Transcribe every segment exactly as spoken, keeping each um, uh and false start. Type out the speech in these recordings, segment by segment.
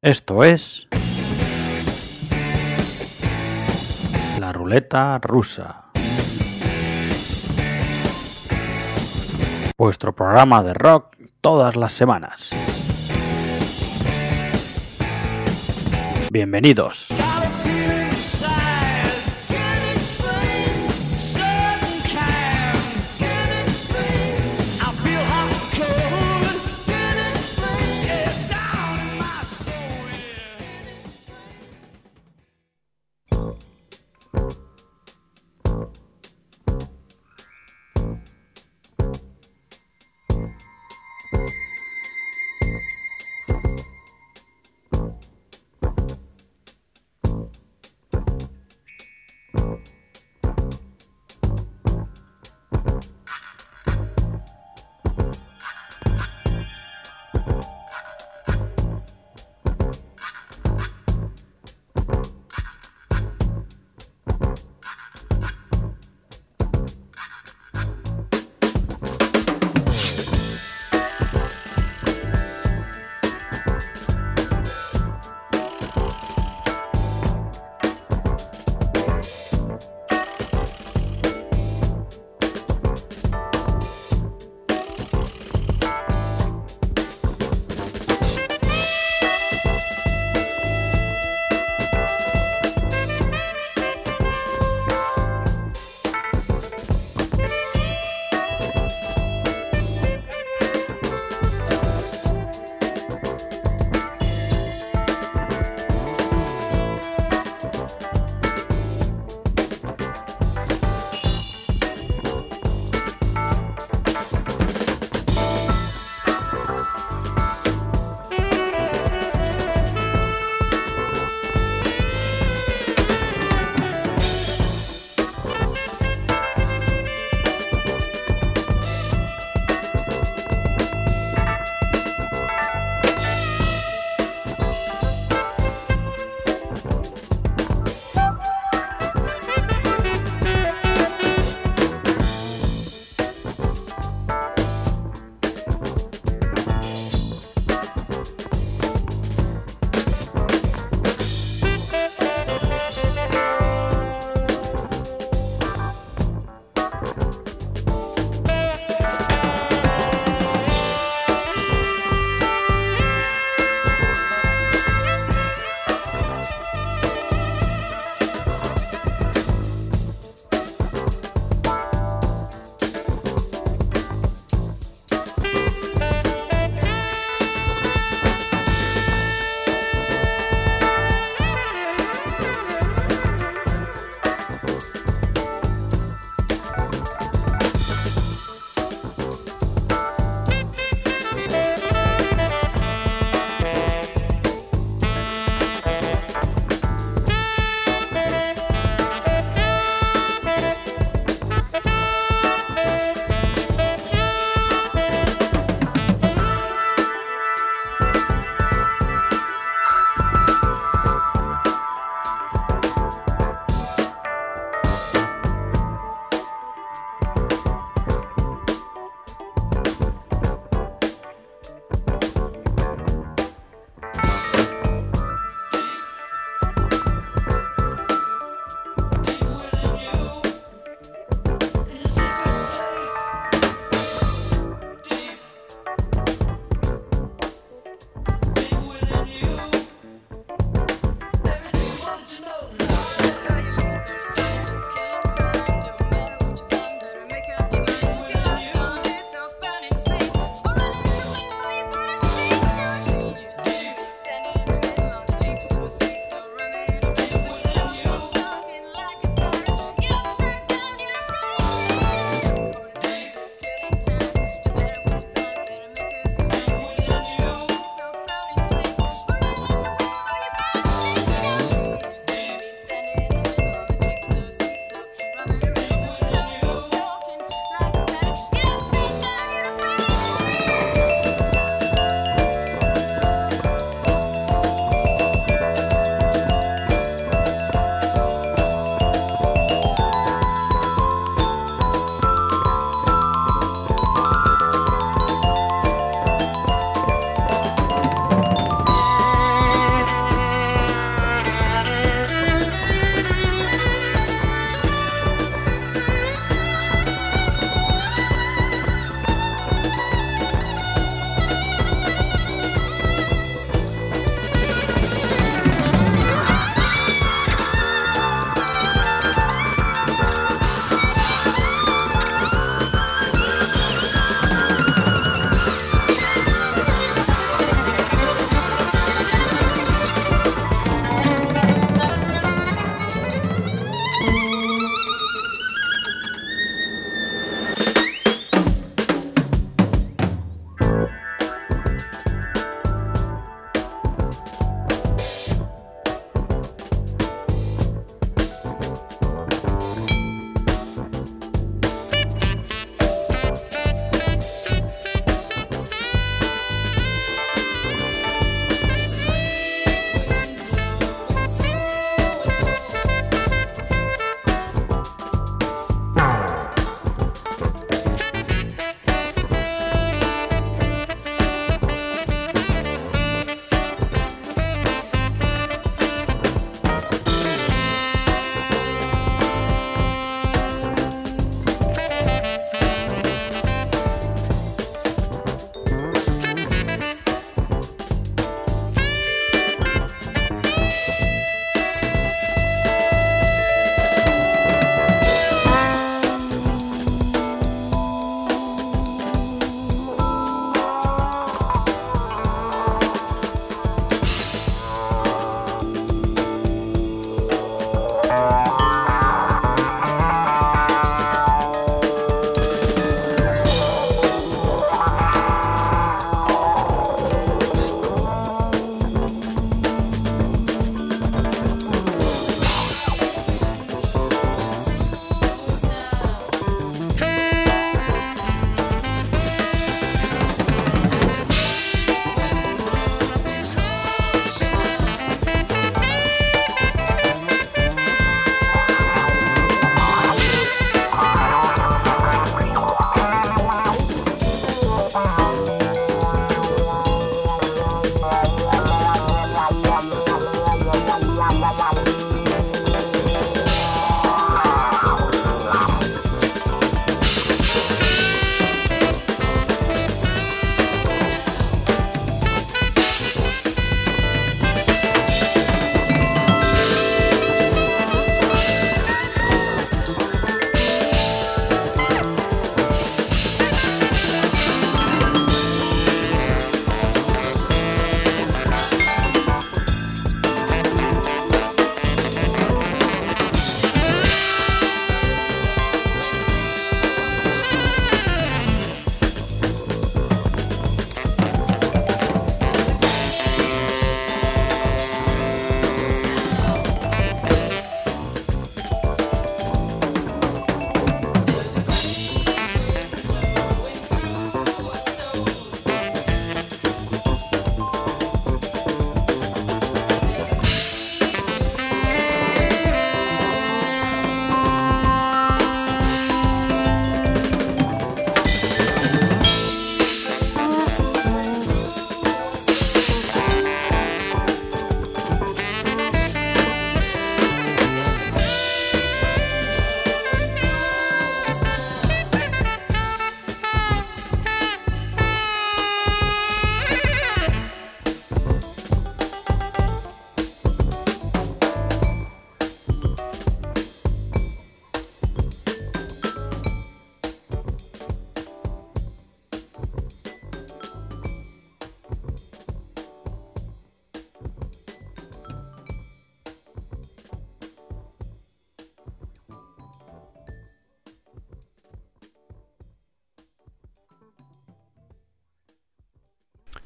Esto es la ruleta rusa, vuestro programa de rock todas las semanas. Bienvenidos.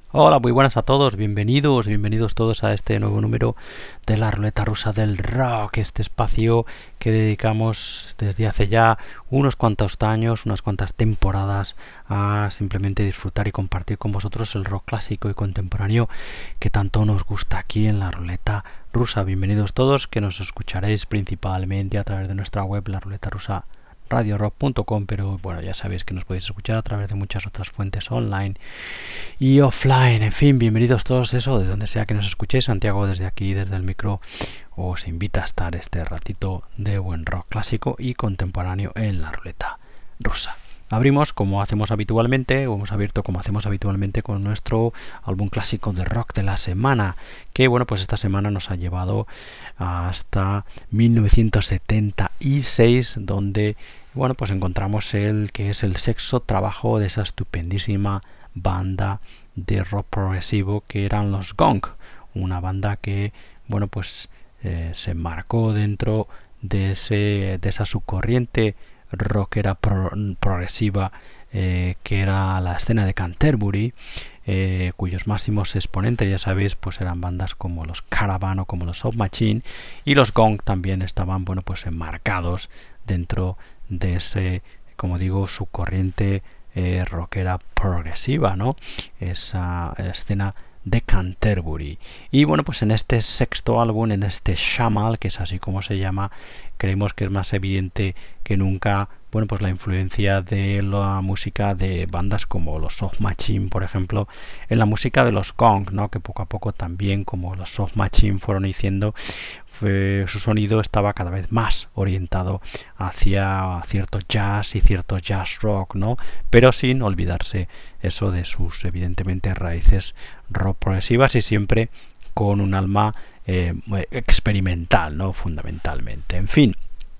Hola, muy buenas a todos, bienvenidos, bienvenidos todos a este nuevo número de la Ruleta Rusa del Rock, este espacio que dedicamos desde hace ya unos cuantos años, unas cuantas temporadas a simplemente disfrutar y compartir con vosotros el rock clásico y contemporáneo que tanto nos gusta aquí en la Ruleta Rusa. Bienvenidos todos, que nos escucharéis principalmente a través de nuestra web, la Ruleta Rusa radio rock punto com, pero bueno, ya sabéis que nos podéis escuchar a través de muchas otras fuentes online y offline. En fin, bienvenidos todos, eso, de donde sea que nos escuchéis. Santiago desde aquí, desde el micro, os invita a estar este ratito de buen rock clásico y contemporáneo en la Ruleta Rusa. Abrimos como hacemos habitualmente, o hemos abierto como hacemos habitualmente con nuestro álbum clásico de rock de la semana, que bueno, pues esta semana nos ha llevado hasta mil novecientos setenta y seis, donde bueno, pues encontramos el que es el sexto trabajo de esa estupendísima banda de rock progresivo que eran los Gong, una banda que bueno, pues eh, se marcó dentro de ese de esa subcorriente rockera pro, progresiva eh, que era la escena de Canterbury, eh, cuyos máximos exponentes, ya sabéis, pues eran bandas como los Caravan o como los Soft Machine, y los Gong también estaban, bueno, pues enmarcados dentro de ese, como digo, subcorriente eh, rockera progresiva, ¿no? Esa escena de Canterbury. Y bueno, pues en este sexto álbum, en este Shamal, que es así como se llama, creemos que es más evidente que nunca, bueno, pues la influencia de la música de bandas como los Soft Machine, por ejemplo, en la música de los Gong, ¿no? Que poco a poco también, como los Soft Machine fueron diciendo, fue, su sonido estaba cada vez más orientado hacia cierto jazz y cierto jazz rock, ¿no? Pero sin olvidarse eso de sus evidentemente raíces rock progresivas y siempre con un alma eh, experimental, ¿no? Fundamentalmente. En fin,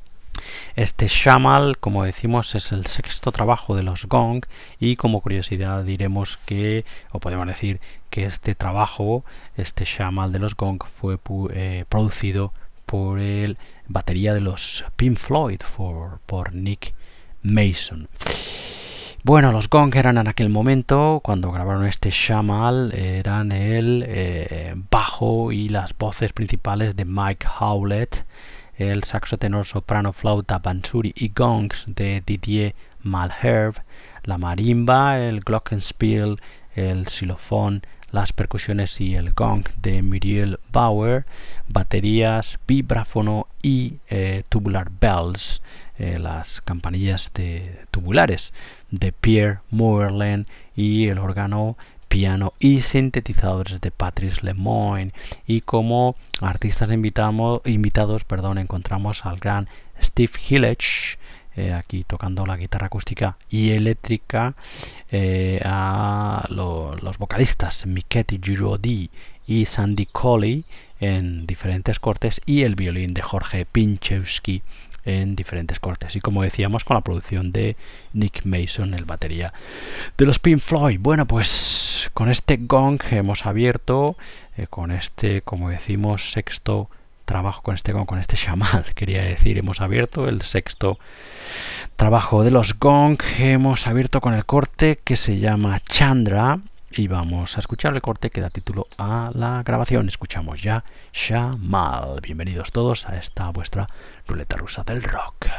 este Shamal, como decimos, es el sexto trabajo de los Gong, y como curiosidad diremos que, o podemos decir que este trabajo, este Shamal de los Gong, fue eh, producido por el batería de los Pink Floyd, por, por Nick Mason. Bueno, los Gong eran en aquel momento, cuando grabaron este Shamal, eran el eh, bajo y las voces principales de Mike Howlett, el saxo tenor, soprano, flauta, bansuri y gongs de Didier Malherbe, la marimba, el glockenspiel, el xilofón, las percusiones y el gong de Muriel Bauer, baterías, vibráfono y eh, tubular bells, eh, las campanillas de tubulares de Pierre Moerlen, y el órgano, piano y sintetizadores de Patrice Lemoine. Y como artistas invitamos, invitados perdón, encontramos al gran Steve Hillage, eh, aquí tocando la guitarra acústica y eléctrica, eh, a lo, los vocalistas Miquette Giroudi y Sandy Colley en diferentes cortes, y el violín de Jorge Pinchewski en diferentes cortes, y como decíamos, con la producción de Nick Mason, el batería de los Pink Floyd. Bueno, pues con este Gong hemos abierto, eh, con este, como decimos, sexto trabajo, con este Gong, con este Shamal, quería decir, hemos abierto el sexto trabajo de los Gong, hemos abierto con el corte que se llama Chandra, y vamos a escuchar el corte que da título a la grabación. Escuchamos ya Shamal. Bienvenidos todos a esta vuestra ruleta rusa del rock.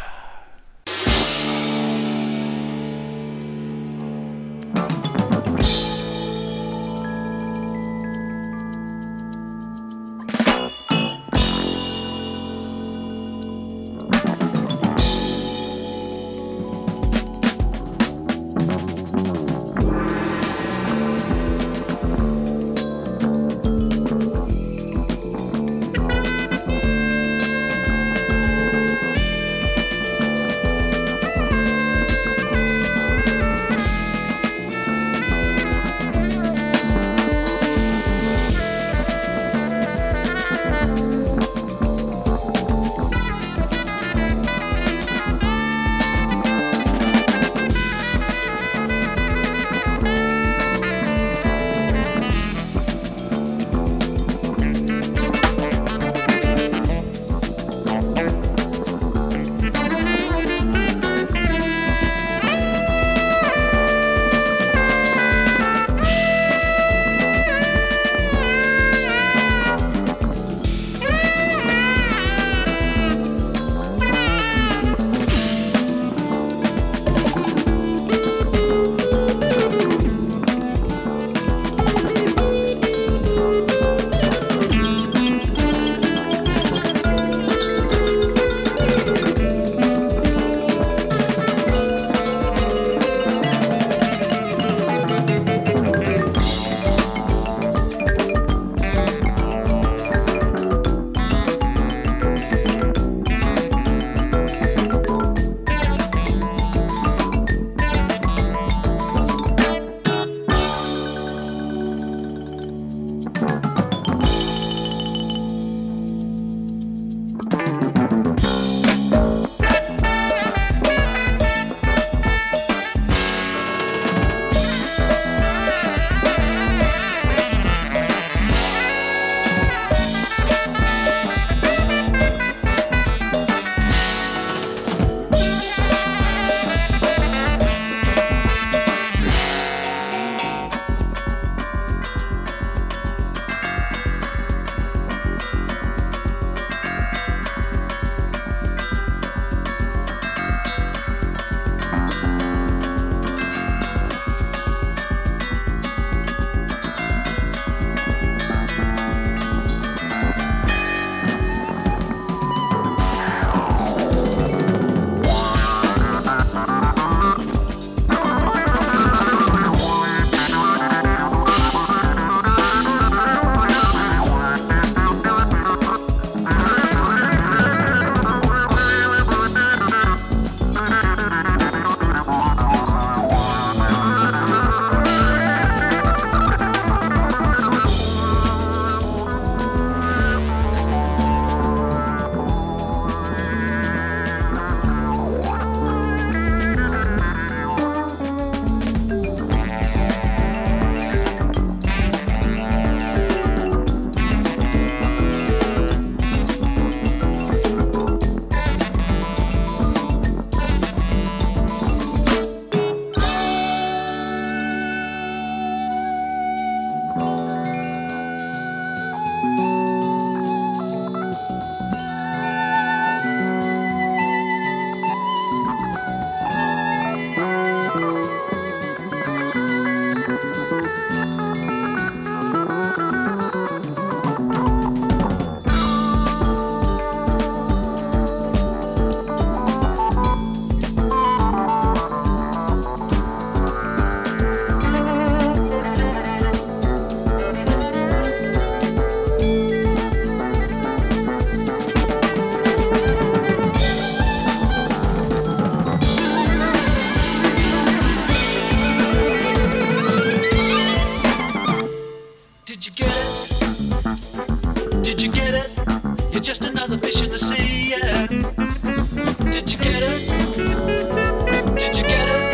Did you get it? Did you get it? You're just another fish in the sea, yeah. Did you get it? Did you get it?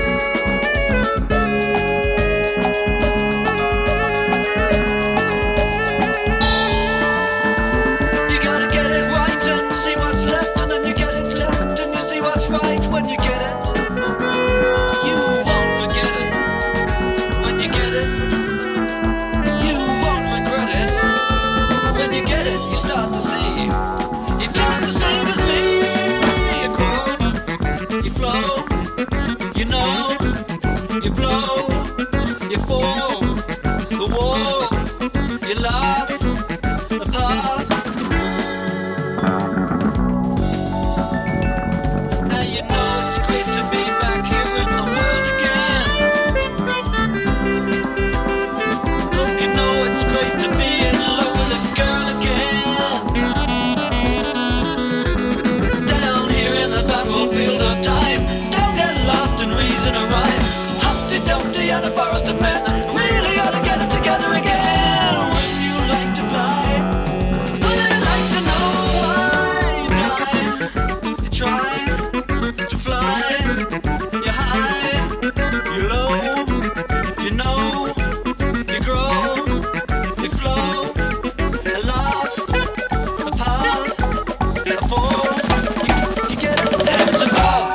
You gotta get it right and see what's left, and then you get it left and you see what's right. When you get it, you won't forget it. When you get it, you won't regret it. When you get it, you start to see you're just the same as me. You grow, you flow, you know, you blow, you fall, the wall, you laugh, the path. Now you know it's great to be back here in the world again. Look, you know it's great to be in love with a girl again. Down here in the battlefield of time, don't get lost in reason or rhyme. Humpty Dumpty and a forest of men really ought to get it together again. When you like to fly, would you like to know why you die? You try to fly, you high, you low, you know, you grow, you flow, a laugh, a pound, a fall, you, you get it, hands above.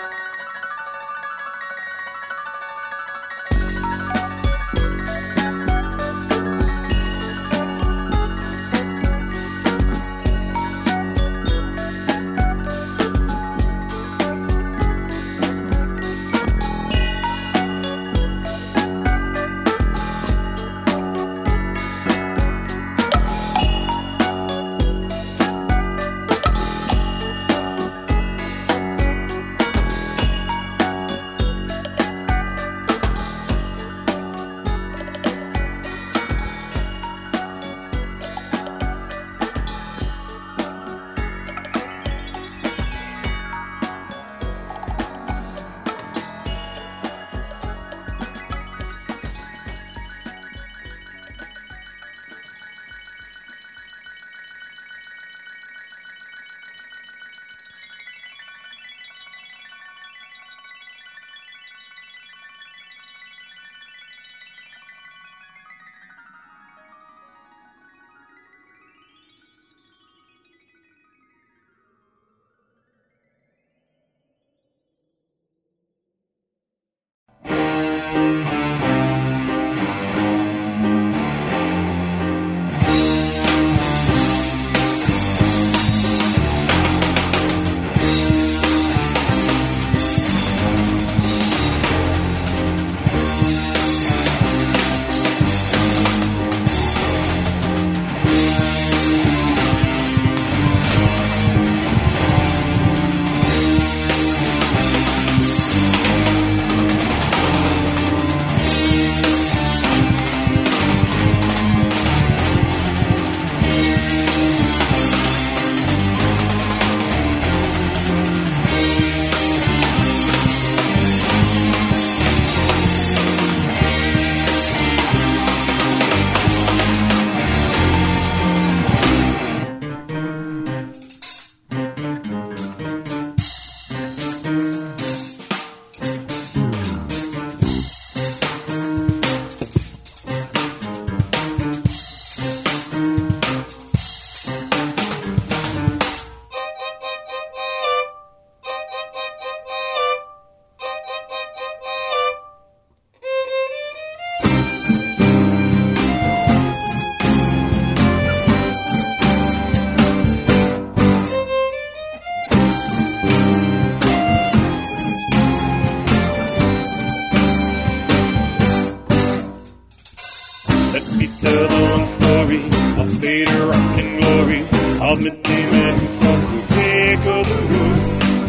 later rock and glory of midday men who sought to take over the road.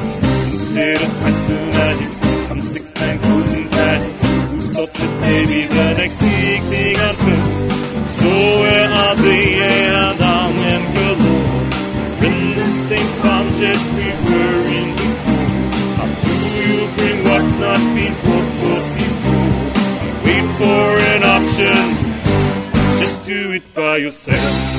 Instead of twice the magic, I'm six-man couldn't panic. Who thought that maybe the next big thing on foot? So where are they? Yeah, down and galore. In the same farm shed we were in before. How do you bring what's not been brought forth before? Wait for an option. it by yourself.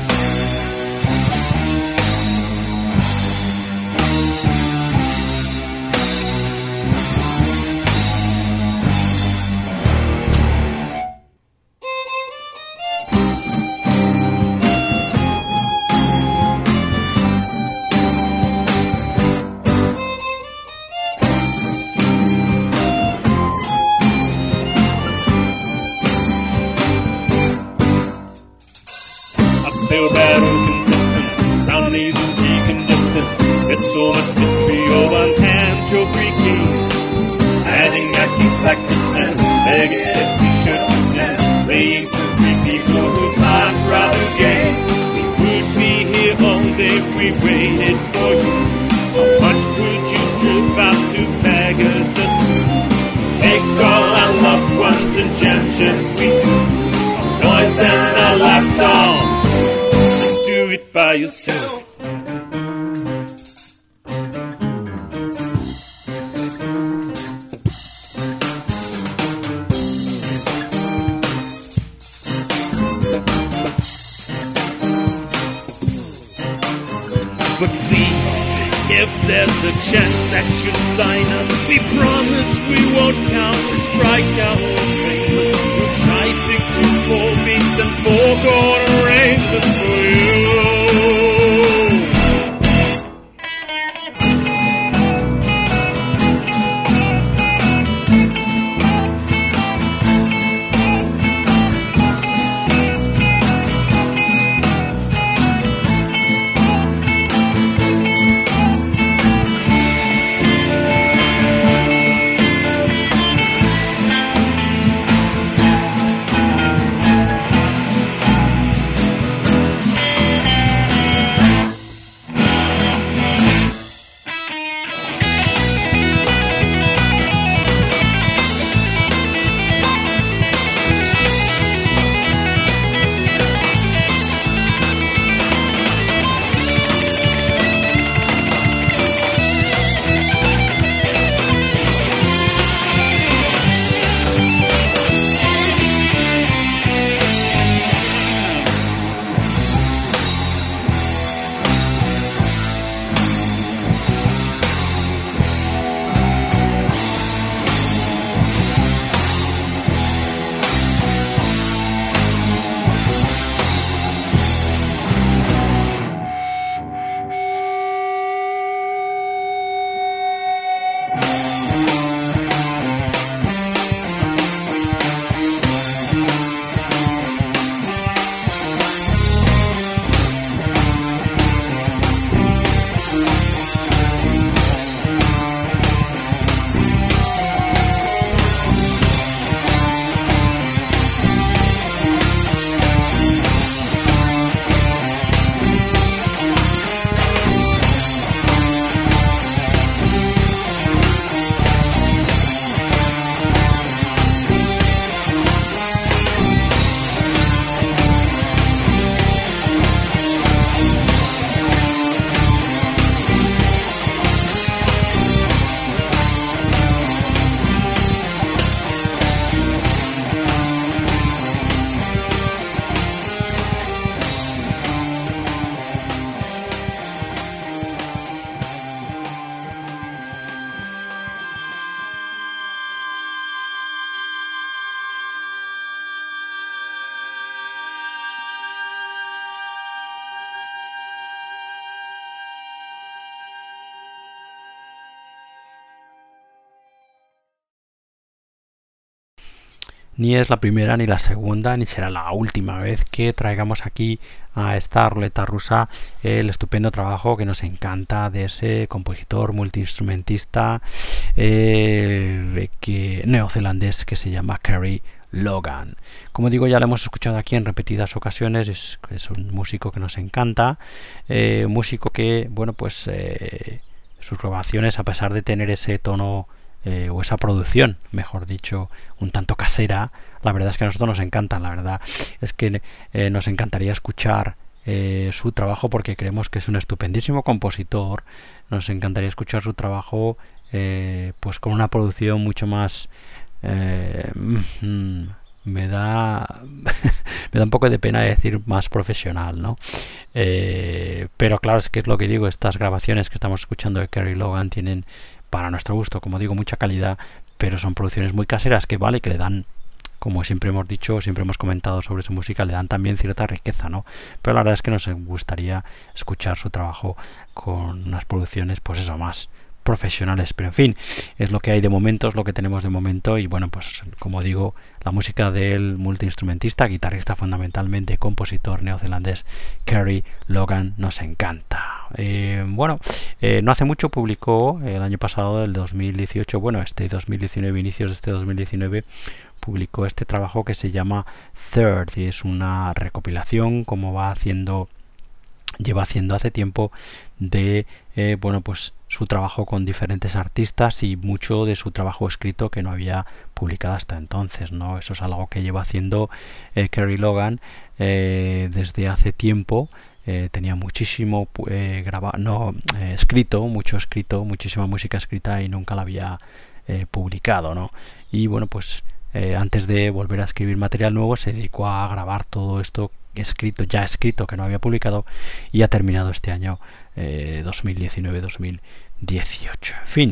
Uphill battle contestant, sound nasal decongestant. There's so much vitriol on hands, you're creaking. Adding that keeps like distance, begging that we should dance, playing to three people whose minds rather gay. We would be here all day if we waited for you. How much would you strip out to beg us just to take all our loved ones and jam as we do? Our noise and our laptop, do it by yourself. But please, if there's a chance that you'll sign us, we promise we won't count the strikeout or famous. We'll try stick to four beats and four chord arrangements for you. Ni es la primera, ni la segunda, ni será la última vez que traigamos aquí a esta ruleta rusa el estupendo trabajo que nos encanta de ese compositor multiinstrumentista eh, que, neozelandés que se llama Kerry Logan. Como digo, ya lo hemos escuchado aquí en repetidas ocasiones, es, es un músico que nos encanta, eh, músico que, bueno, pues eh, sus grabaciones, a pesar de tener ese tono Eh, o esa producción, mejor dicho, un tanto casera, la verdad es que a nosotros nos encantan. La verdad es que eh, nos encantaría escuchar eh, su trabajo porque creemos que es un estupendísimo compositor. Nos encantaría escuchar su trabajo eh, pues con una producción mucho más eh, me da me da un poco de pena decir más profesional, ¿no? Eh, pero claro, es que es lo que digo, estas grabaciones que estamos escuchando de Kerry Logan tienen, para nuestro gusto, como digo, mucha calidad, pero son producciones muy caseras que vale, que le dan, como siempre hemos dicho, siempre hemos comentado sobre su música, le dan también cierta riqueza, ¿no? Pero la verdad es que nos gustaría escuchar su trabajo con unas producciones, pues eso, más profesionales, pero en fin, es lo que hay de momento, es lo que tenemos de momento. Y bueno, pues como digo, la música del multiinstrumentista, guitarrista fundamentalmente, compositor neozelandés Kerry Logan nos encanta. Eh, bueno, eh, no hace mucho publicó el año pasado, el dos mil dieciocho, bueno, este dos mil diecinueve, inicios de este dos mil diecinueve, publicó este trabajo que se llama Third, y es una recopilación, como va haciendo lleva haciendo hace tiempo, de eh, bueno, pues su trabajo con diferentes artistas y mucho de su trabajo escrito que no había publicado hasta entonces, ¿no? Eso es algo que lleva haciendo eh, Kerry Logan eh, desde hace tiempo. Eh, tenía muchísimo eh, graba no eh, escrito, mucho escrito, muchísima música escrita y nunca la había eh, publicado, ¿no? Y bueno, pues eh, antes de volver a escribir material nuevo se dedicó a grabar todo esto escrito, ya escrito, que no había publicado, y ha terminado este año eh, dos mil diecinueve dos mil dieciocho. En fin,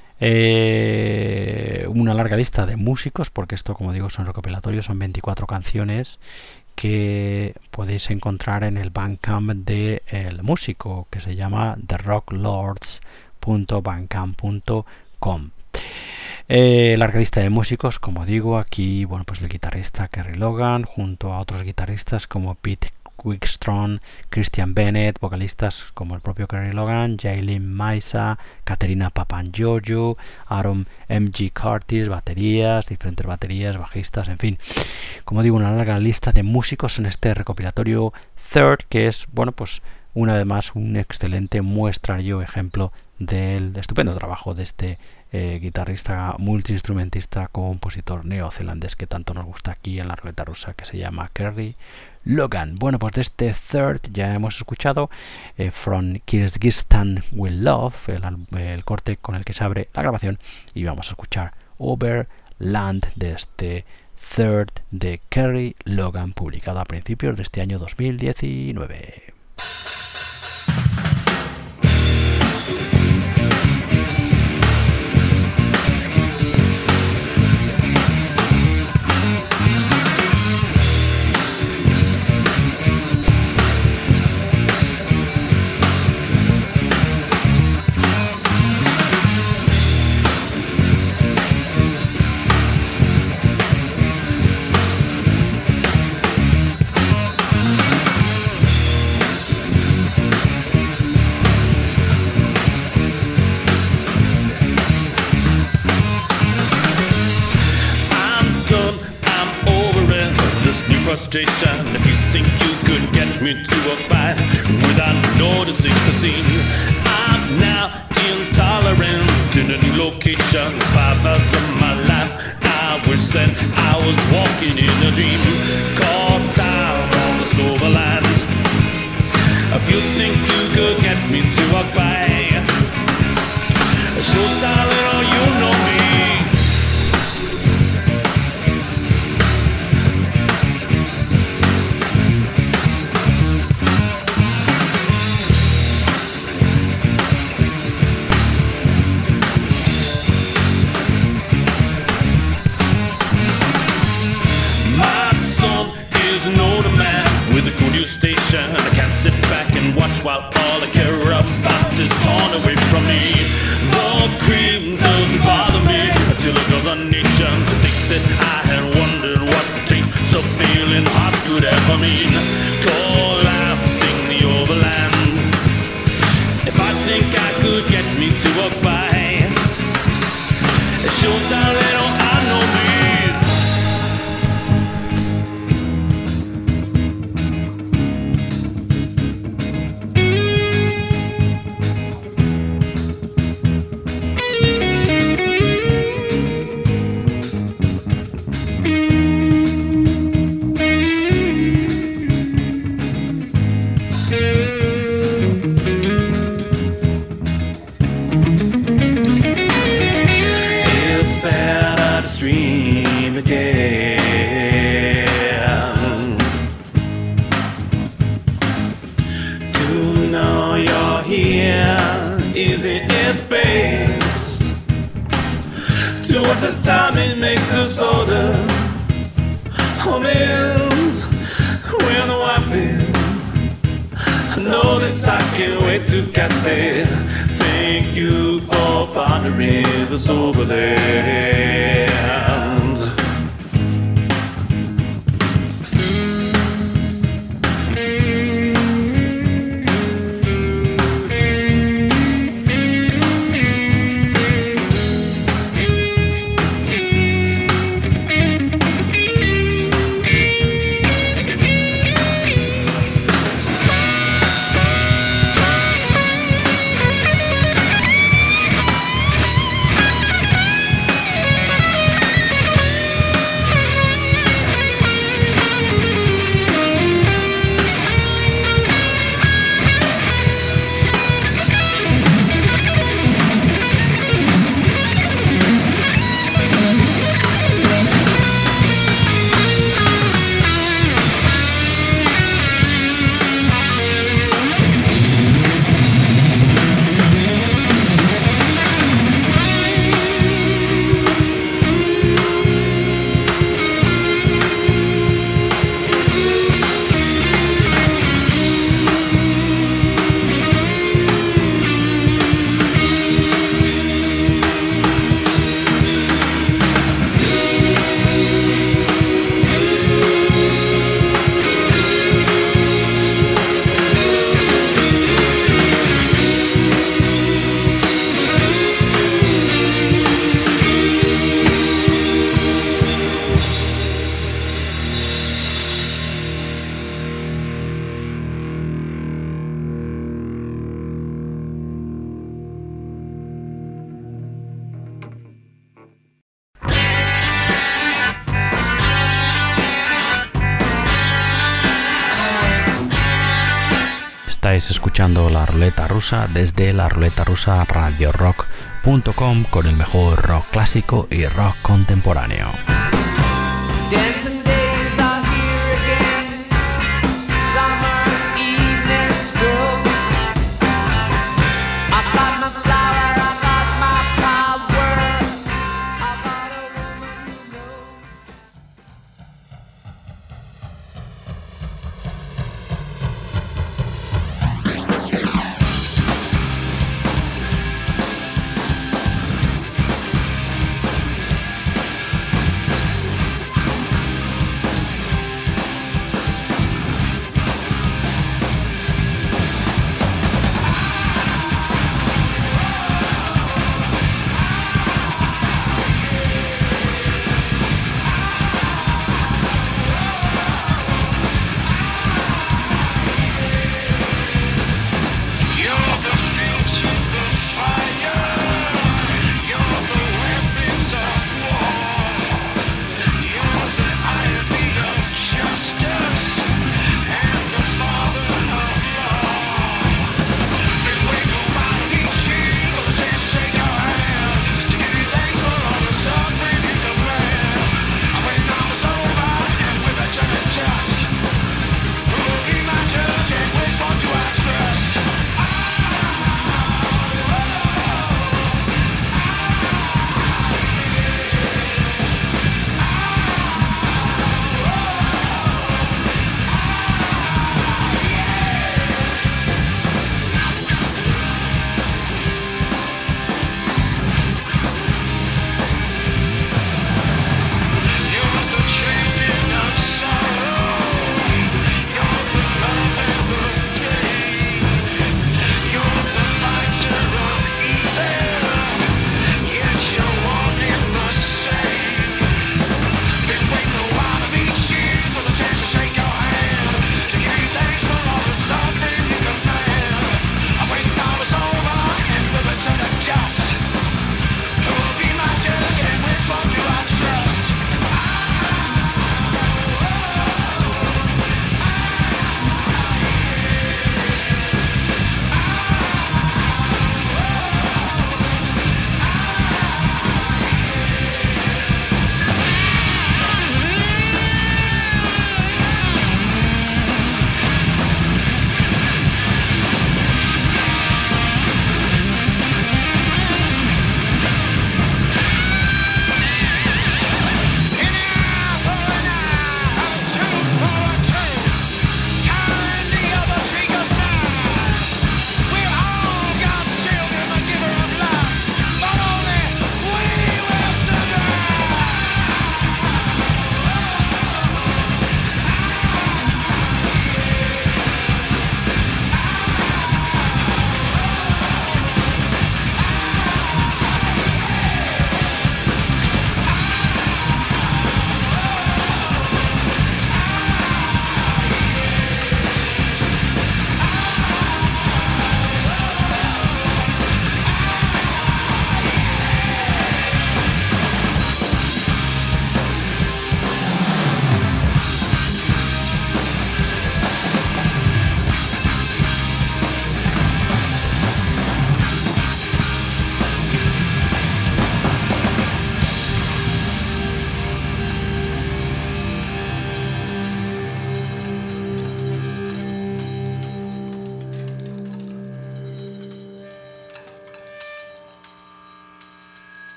eh, una larga lista de músicos, porque esto, como digo, son recopilatorios, son veinticuatro canciones que podéis encontrar en el Bandcamp de el músico, que se llama the rock lords punto bandcamp punto com. Eh, larga lista de músicos, como digo, aquí, bueno, pues el guitarrista Kerry Logan, junto a otros guitarristas como Pete Quickstrom, Christian Bennett, vocalistas como el propio Kerry Logan, Jaylin Maisa, Caterina Papanjojo, Aaron M G Curtis, baterías, diferentes baterías, bajistas, en fin, como digo, una larga lista de músicos en este recopilatorio Third, que es, bueno, pues una vez más un excelente muestrario, ejemplo del estupendo trabajo de este eh, guitarrista, multiinstrumentista, compositor neozelandés que tanto nos gusta aquí en la ruleta rusa, que se llama Kerry Logan. Bueno, pues de este Third ya hemos escuchado eh, From Kyrgyzstan With Love, el, el corte con el que se abre la grabación, y vamos a escuchar Overland de este Third de Kerry Logan, publicado a principios de este año dos mil diecinueve. Frustration. If you think you could get me to a fight without noticing the scene, I'm now intolerant in a new location. It's five hours of my life. I wish that I was walking in a dream. Call time on the silver line. If you think you could get me to a fight, show silent or you know me. Station. I can't sit back and watch while all I care about is torn away from me. The cream doesn't bother me until it does a nation. To think that I had wondered what the taste of feeling hot could ever mean. Call out, sing the overland. If I think I could get me to a fight, it shows how little I know me. It's bad. easy and fast. To what this time it makes us older. Home is where the wife is. I know this, I can't wait to cast it. Thank you for pondering this overland. Estáis escuchando La Ruleta Rusa desde la ruleta rusa radio rock punto com con el mejor rock clásico y rock contemporáneo. Dancing days are here again. Summer evenings grow. I got my flower, I got my power. I got a woman who knows.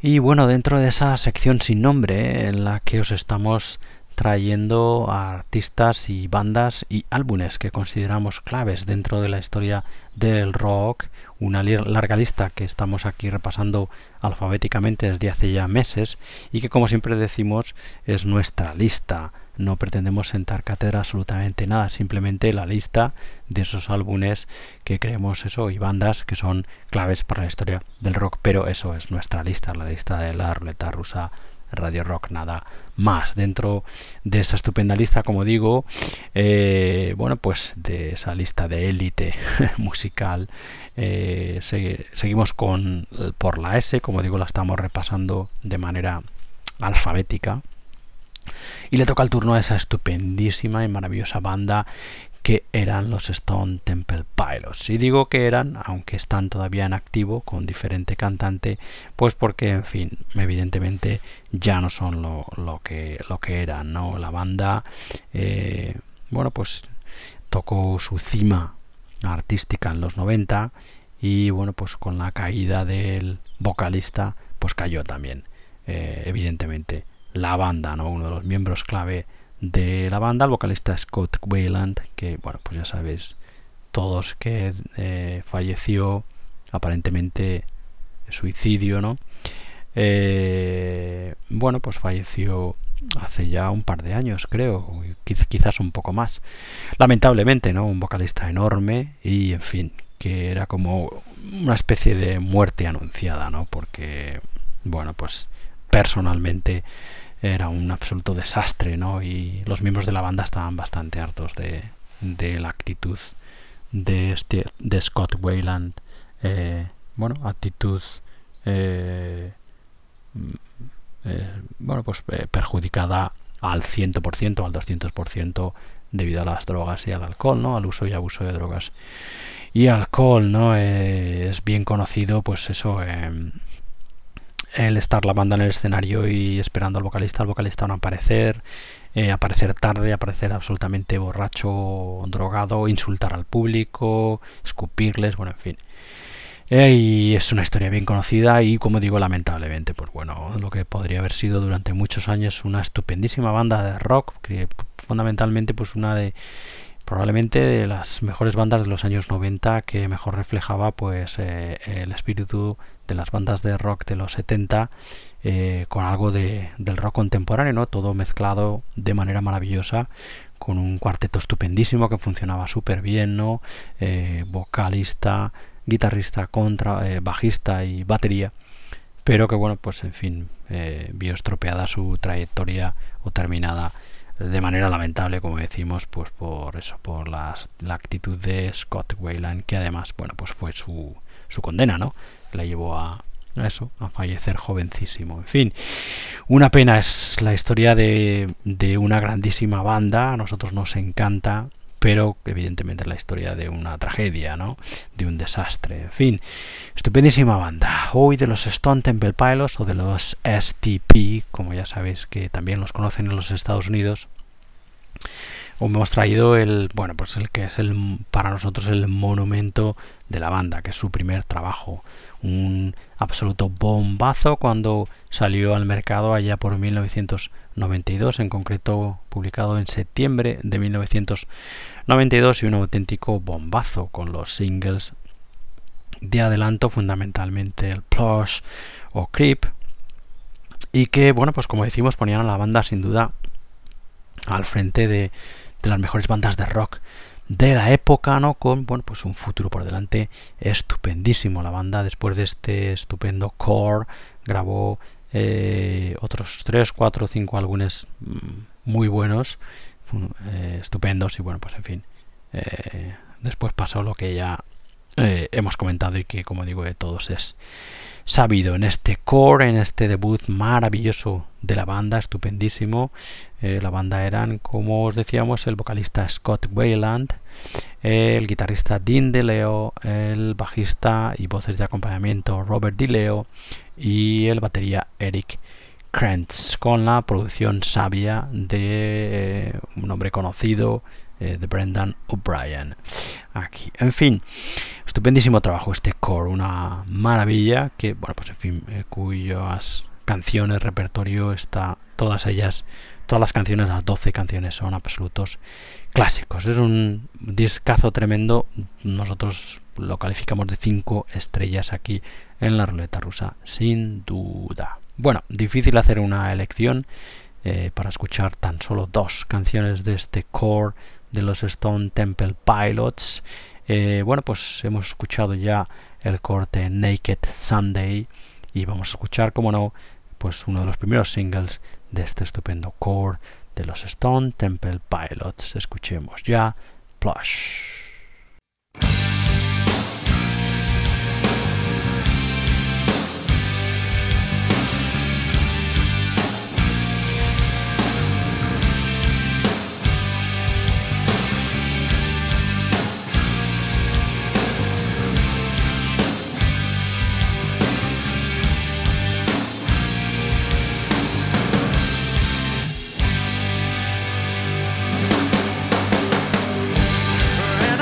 Y bueno, dentro de esa sección sin nombre, ¿eh? en la que os estamos trayendo a artistas y bandas y álbumes que consideramos claves dentro de la historia del rock, una larga lista que estamos aquí repasando alfabéticamente desde hace ya meses y que, como siempre decimos, es nuestra lista. No pretendemos sentar cátedra absolutamente nada, simplemente la lista de esos álbumes que creemos eso y bandas que son claves para la historia del rock, pero eso es nuestra lista, la lista de la ruleta rusa Radio Rock, nada más. Dentro de esa estupenda lista, como digo, eh, bueno, pues de esa lista de élite musical, eh, se, seguimos con por la S, como digo, la estamos repasando de manera alfabética. Y le toca el turno a esa estupendísima y maravillosa banda que eran los Stone Temple Pilots. Y digo que eran, aunque están todavía en activo con diferente cantante, pues porque, en fin, evidentemente ya no son lo, lo que lo que eran, ¿no? La banda, eh, bueno, pues tocó su cima artística en los noventa y, bueno, pues con la caída del vocalista, pues cayó también, eh, evidentemente, la banda, ¿no? Uno de los miembros clave de la banda, el vocalista Scott Weiland, que, bueno, pues ya sabéis todos que eh, falleció aparentemente suicidio, ¿no? Eh, bueno, pues falleció hace ya un par de años, creo, quiz- quizás un poco más. Lamentablemente, ¿no? Un vocalista enorme y, en fin, que era como una especie de muerte anunciada, ¿no? Porque, bueno, pues personalmente era un absoluto desastre, ¿no? Y los miembros de la banda estaban bastante hartos de, de la actitud de este de Scott Weiland, eh, bueno, actitud eh, eh, bueno, pues eh, perjudicada al cien por ciento, al doscientos por ciento debido a las drogas y al alcohol, ¿no? Al uso y abuso de drogas y alcohol, ¿no? Eh, es bien conocido, pues eso, eh, el estar la banda en el escenario y esperando al vocalista, al vocalista no aparecer, eh, aparecer tarde, aparecer absolutamente borracho, drogado, insultar al público, escupirles, bueno, en fin. Eh, y es una historia bien conocida y, como digo, lamentablemente, pues bueno, lo que podría haber sido durante muchos años una estupendísima banda de rock, que fundamentalmente pues una de probablemente de las mejores bandas de los años noventa, que mejor reflejaba pues eh, el espíritu de las bandas de rock de los setenta, eh, con algo de, del rock contemporáneo, ¿no? Todo mezclado de manera maravillosa, con un cuarteto estupendísimo que funcionaba súper bien, ¿no? Eh, vocalista, guitarrista, contra, eh, bajista y batería, pero que, bueno, pues en fin, eh, vio estropeada su trayectoria o terminada de manera lamentable, como decimos, pues por eso, por las, la actitud de Scott Weiland, que además, bueno, pues fue su, su condena, ¿no? La llevó a, a eso, a fallecer jovencísimo. En fin, una pena, es la historia de, de una grandísima banda, a nosotros nos encanta, pero evidentemente es la historia de una tragedia, ¿no? De un desastre. En fin, estupendísima banda. Hoy de los Stone Temple Pilots, o de los S T P, como ya sabéis que también los conocen en los Estados Unidos, hemos traído el, bueno, pues el que es el para nosotros el monumento de la banda, que es su primer trabajo, un absoluto bombazo cuando salió al mercado allá por mil novecientos noventa y dos, en concreto publicado en septiembre de mil novecientos noventa y dos, y un auténtico bombazo con los singles de adelanto, fundamentalmente el Plush o Creep, y que, bueno, pues como decimos, ponían a la banda sin duda al frente de, de las mejores bandas de rock de la época, ¿no? Con, bueno, pues un futuro por delante estupendísimo. La banda, después de este estupendo core, grabó eh, otros tres, cuatro, cinco álbumes muy buenos, eh, estupendos, y bueno, pues en fin, eh, después pasó lo que ya eh, hemos comentado y que, como digo, de todos es sabido. En este core, en este debut maravilloso de la banda, estupendísimo, eh, la banda eran, como os decíamos, el vocalista Scott Weiland, el guitarrista Dean DeLeo, el bajista y voces de acompañamiento Robert DeLeo y el batería Eric Krentz, con la producción sabia de eh, un hombre conocido eh, de Brendan O'Brien. Aquí, en fin, estupendísimo trabajo este Core, una maravilla que, bueno, pues en fin, eh, cuyas canciones, repertorio está, todas ellas, todas las canciones, las doce canciones son absolutos clásicos. Es un discazo tremendo. Nosotros lo calificamos de cinco estrellas aquí en la ruleta rusa, sin duda. Bueno, difícil hacer una elección eh, para escuchar tan solo dos canciones de este Core de los Stone Temple Pilots. Eh, bueno, pues hemos escuchado ya el corte Naked Sunday y vamos a escuchar, como no, pues uno de los primeros singles de este estupendo Core de los Stone Temple Pilots. Escuchemos ya Plush. And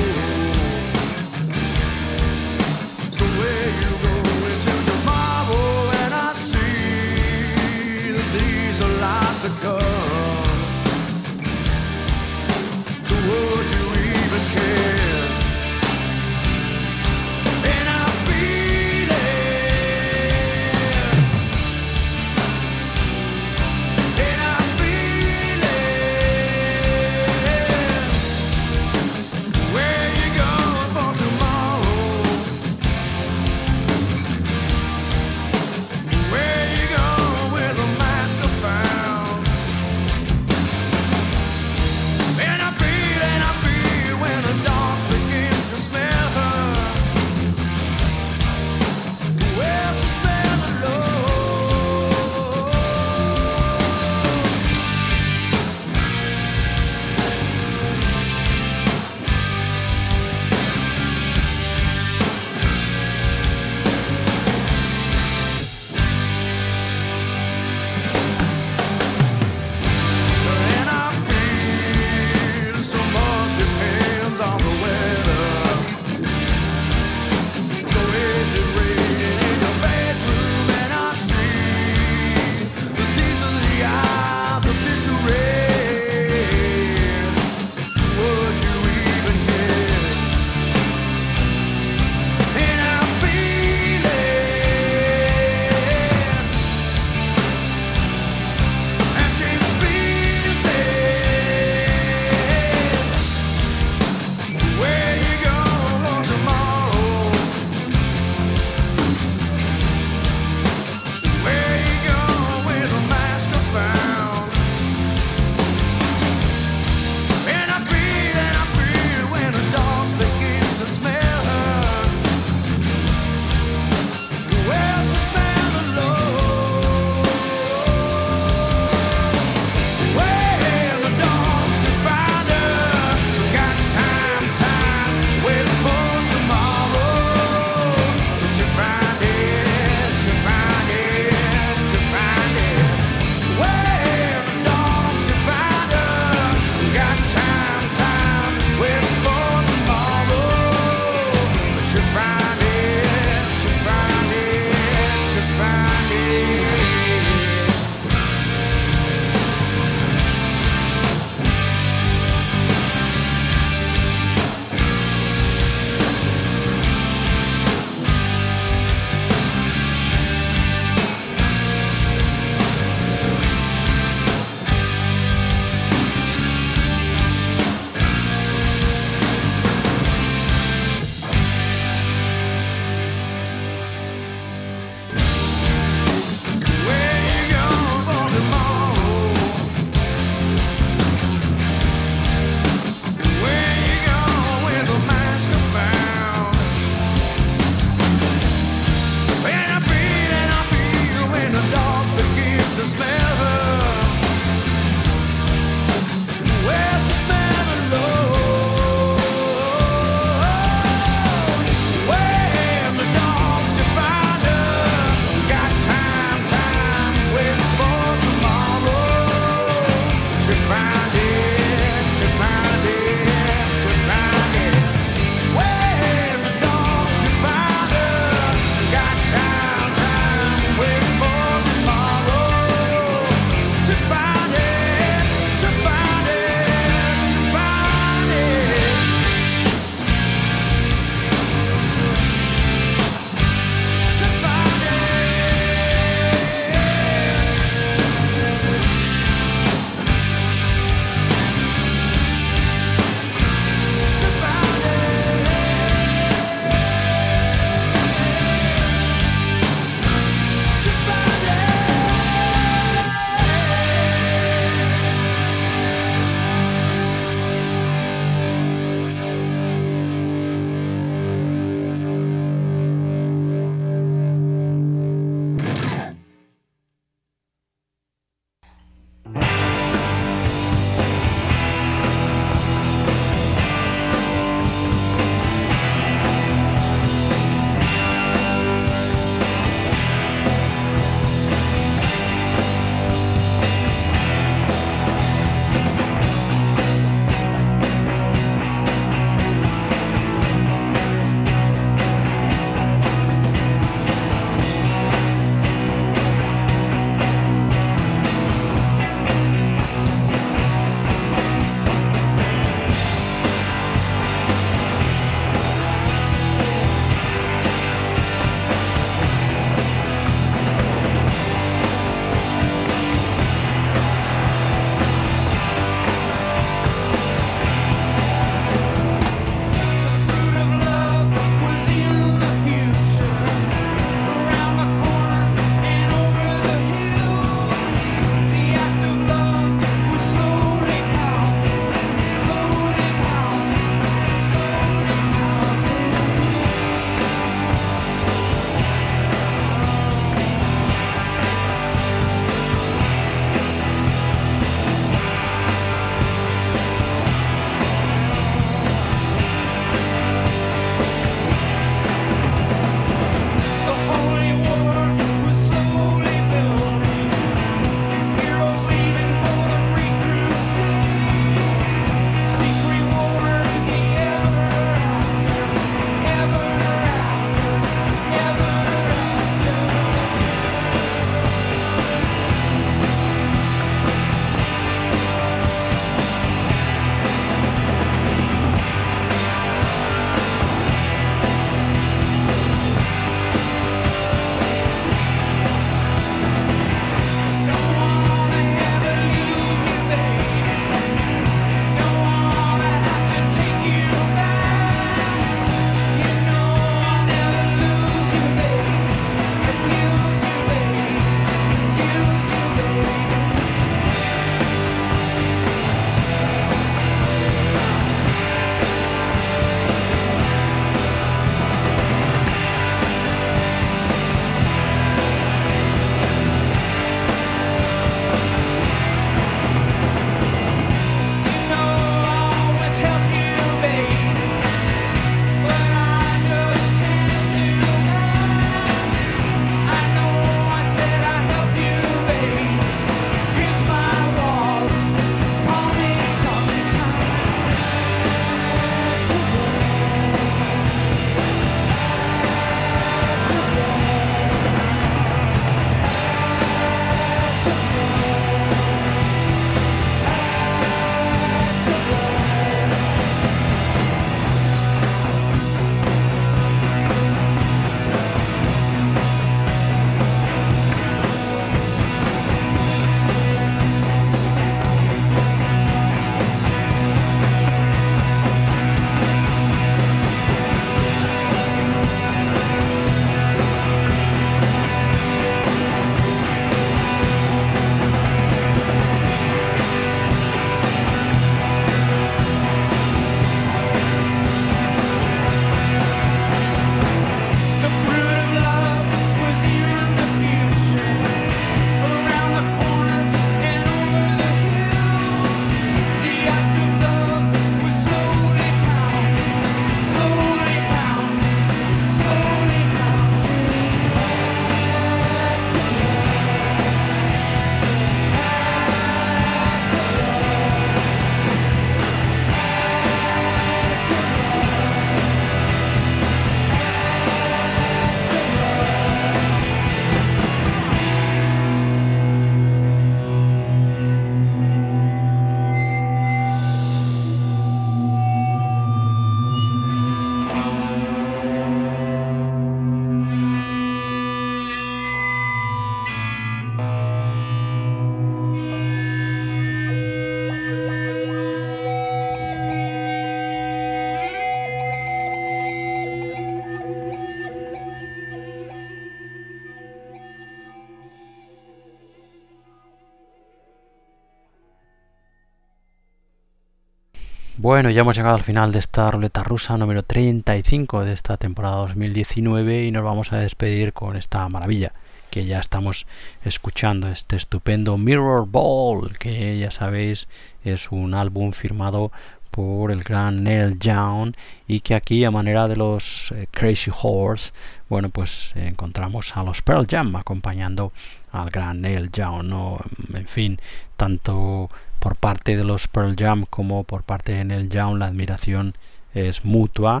Bueno, ya hemos llegado al final de esta ruleta rusa número treinta y cinco de esta temporada dos mil diecinueve y nos vamos a despedir con esta maravilla que ya estamos escuchando, este estupendo Mirror Ball, que ya sabéis es un álbum firmado por el gran Neil Young y que aquí a manera de los eh, Crazy Horse, bueno, pues eh, encontramos a los Pearl Jam acompañando al gran Neil Young, ¿no? En fin, tanto por parte de los Pearl Jam como por parte de Neil Young la admiración es mutua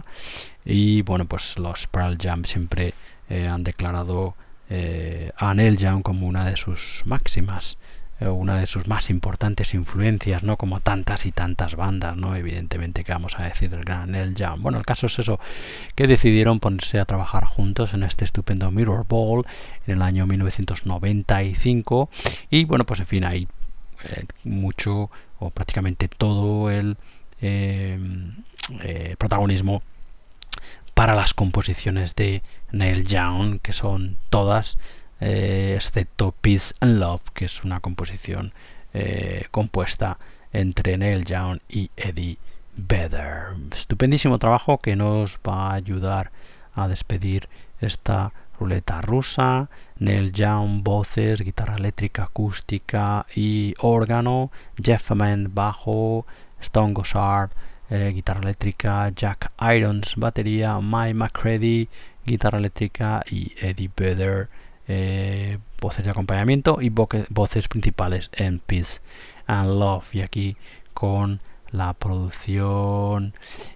y bueno, pues los Pearl Jam siempre eh, han declarado eh, a Neil Young como una de sus máximas, eh, una de sus más importantes influencias, ¿no? Como tantas y tantas bandas, ¿no? Evidentemente, que vamos a decir del gran Neil Young. Bueno, el caso es eso, que decidieron ponerse a trabajar juntos en este estupendo Mirror Ball en el año mil novecientos noventa y cinco y bueno, pues en fin, hay Eh, mucho o prácticamente todo el eh, eh, protagonismo para las composiciones de Neil Young, que son todas eh, excepto Peace and Love, que es una composición eh, compuesta entre Neil Young y Eddie Vedder. Estupendísimo trabajo que nos va a ayudar a despedir esta ruleta rusa. Neil Young voces, guitarra eléctrica, acústica y órgano, Jeff Ament bajo, Stone Gossard eh, guitarra eléctrica, Jack Irons batería, Mike McCready guitarra eléctrica y Eddie Vedder eh, voces de acompañamiento y vo- voces principales en Peace and Love. Y aquí con la producción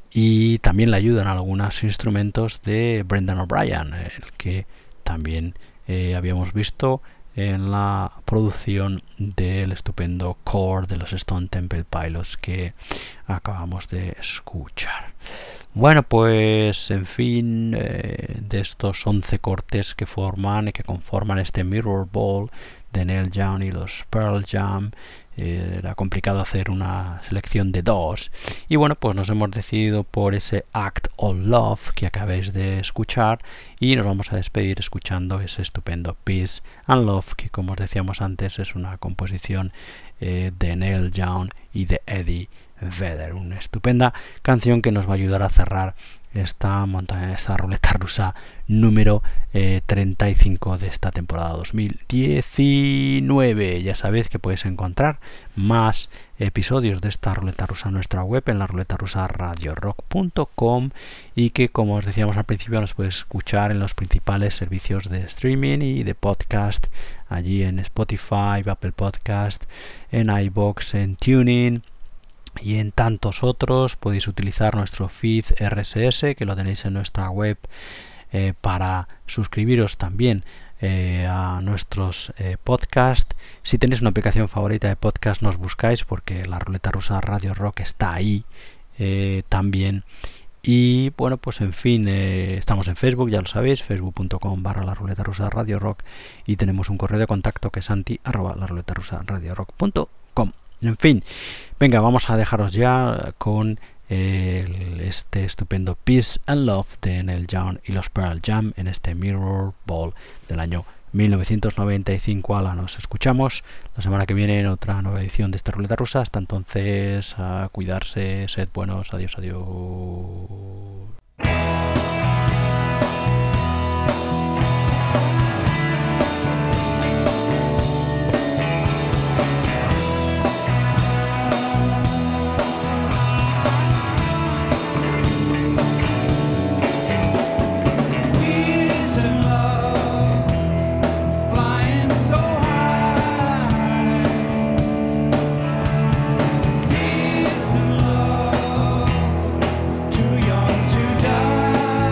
y también le ayudan algunos instrumentos de Brendan O'Brien, el que también eh, habíamos visto en la producción del estupendo Core de los Stone Temple Pilots que acabamos de escuchar. Bueno, pues en fin, eh, de estos once cortes que forman y que conforman este Mirror Ball de Neil Young y los Pearl Jam, eh, era complicado hacer una selección de dos y bueno, pues nos hemos decidido por ese Act of Love que acabáis de escuchar y nos vamos a despedir escuchando ese estupendo Peace and Love, que como os decíamos antes es una composición eh, de Neil Young y de Eddie Vedder, una estupenda canción que nos va a ayudar a cerrar esta montaña, esta ruleta rusa número eh, treinta y cinco de esta temporada dos mil diecinueve. Ya sabéis que podéis encontrar más episodios de esta ruleta rusa en nuestra web, en la ruleta rusa radio rock punto com, y que como os decíamos al principio nos podéis escuchar en los principales servicios de streaming y de podcast, allí en Spotify, Apple Podcast, en iVoox, en TuneIn y en tantos otros. Podéis utilizar nuestro feed R S S que lo tenéis en nuestra web eh, para suscribiros también eh, a nuestros eh, podcasts. Si tenéis una aplicación favorita de podcast nos buscáis porque la ruleta rusa Radio Rock está ahí eh, también. Y bueno, pues en fin, eh, estamos en Facebook, ya lo sabéis, facebook punto com barra la ruleta rusa Radio Rock, y tenemos un correo de contacto que es santi arroba la ruleta rusa radio rock punto com. En fin, venga, vamos a dejaros ya con eh, este estupendo Peace and Love de Neil Young y los Pearl Jam en este Mirror Ball del año mil novecientos noventa y cinco. Ala, nos escuchamos la semana que viene en otra nueva edición de esta ruleta rusa. Hasta entonces, a cuidarse, sed buenos, adiós, adiós. Too young to die.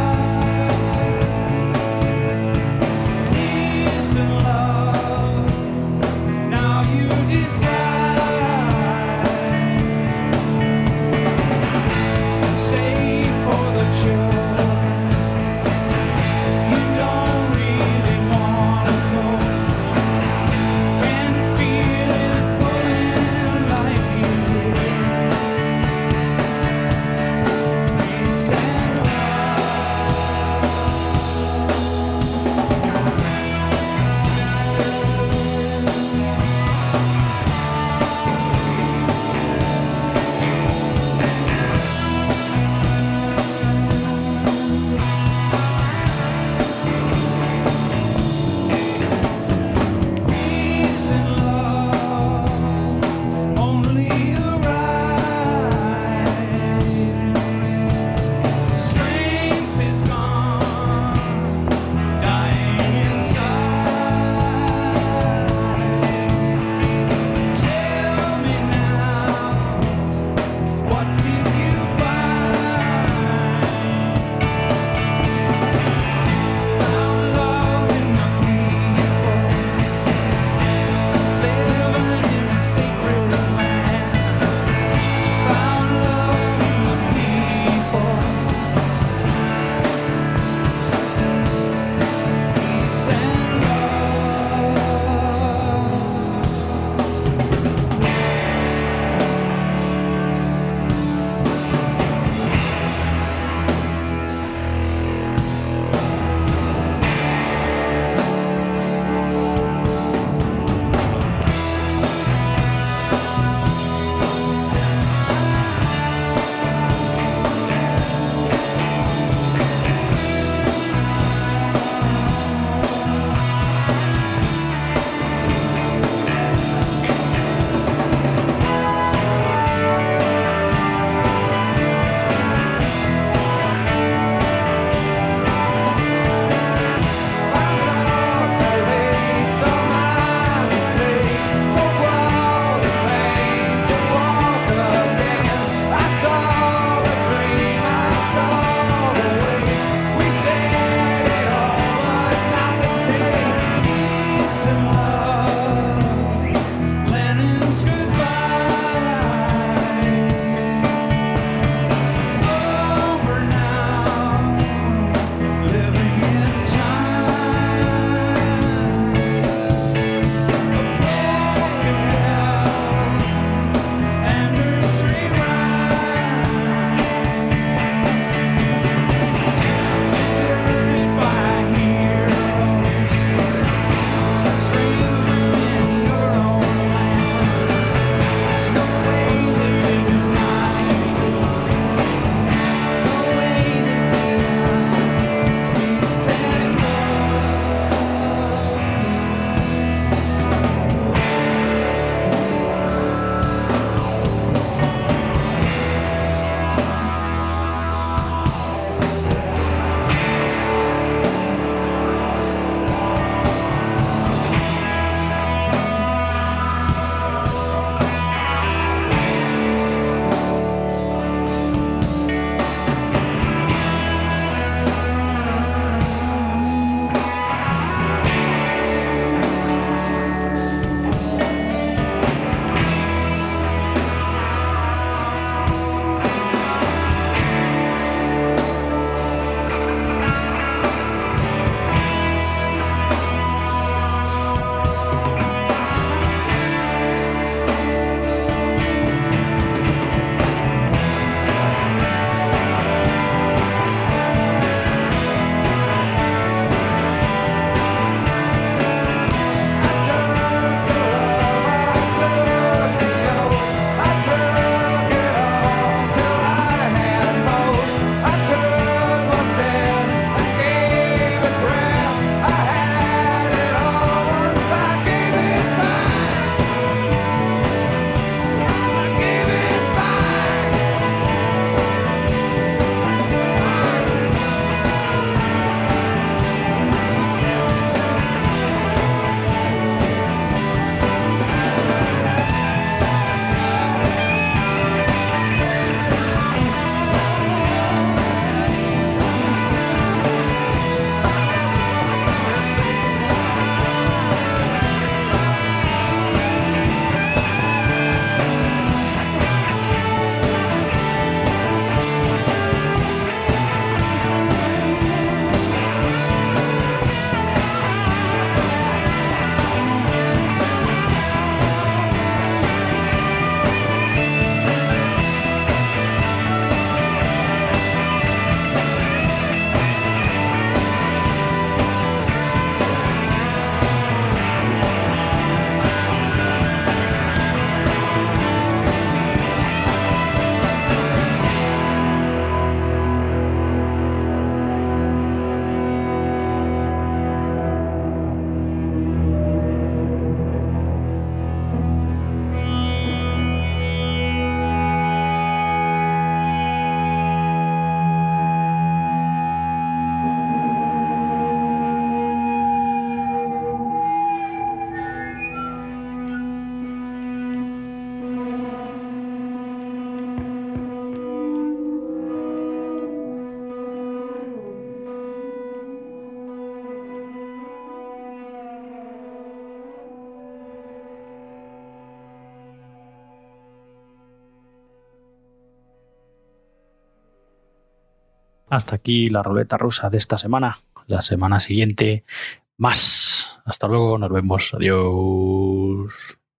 Hasta aquí la ruleta rusa de esta semana. La semana siguiente, más. Hasta luego, nos vemos. Adiós.